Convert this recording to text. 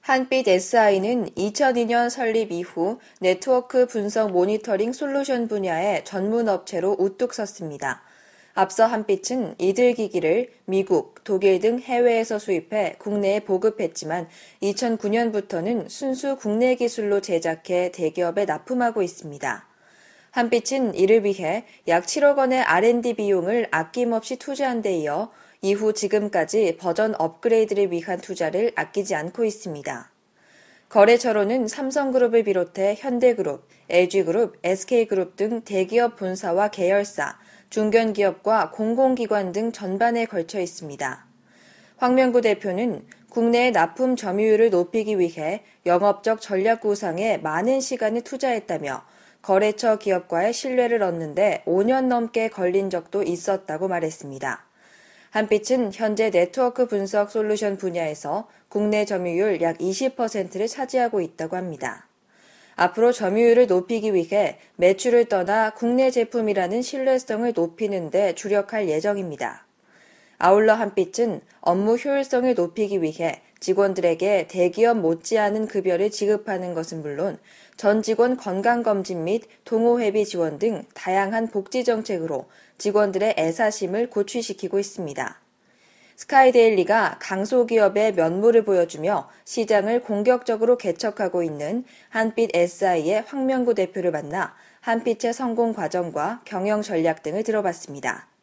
한빛 SI는 2002년 설립 이후 네트워크 분석 모니터링 솔루션 분야의 전문 업체로 우뚝 섰습니다. 앞서 한빛은 이들 기기를 미국, 독일 등 해외에서 수입해 국내에 보급했지만 2009년부터는 순수 국내 기술로 제작해 대기업에 납품하고 있습니다. 한빛은 이를 위해 약 7억 원의 R&D 비용을 아낌없이 투자한 데 이어 이후 지금까지 버전 업그레이드를 위한 투자를 아끼지 않고 있습니다. 거래처로는 삼성그룹을 비롯해 현대그룹, LG그룹, SK그룹 등 대기업 본사와 계열사, 중견기업과 공공기관 등 전반에 걸쳐 있습니다. 황명구 대표는 국내의 납품 점유율을 높이기 위해 영업적 전략 구상에 많은 시간을 투자했다며 거래처 기업과의 신뢰를 얻는데 5년 넘게 걸린 적도 있었다고 말했습니다. 한빛은 현재 네트워크 분석 솔루션 분야에서 국내 점유율 약 20%를 차지하고 있다고 합니다. 앞으로 점유율을 높이기 위해 매출을 떠나 국내 제품이라는 신뢰성을 높이는 데 주력할 예정입니다. 아울러 한빛은 업무 효율성을 높이기 위해 직원들에게 대기업 못지않은 급여를 지급하는 것은 물론 전 직원 건강검진 및 동호회비 지원 등 다양한 복지 정책으로 직원들의 애사심을 고취시키고 있습니다. 스카이데일리가 강소기업의 면모를 보여주며 시장을 공격적으로 개척하고 있는 한빛 SI의 황명구 대표를 만나 한빛의 성공 과정과 경영 전략 등을 들어봤습니다.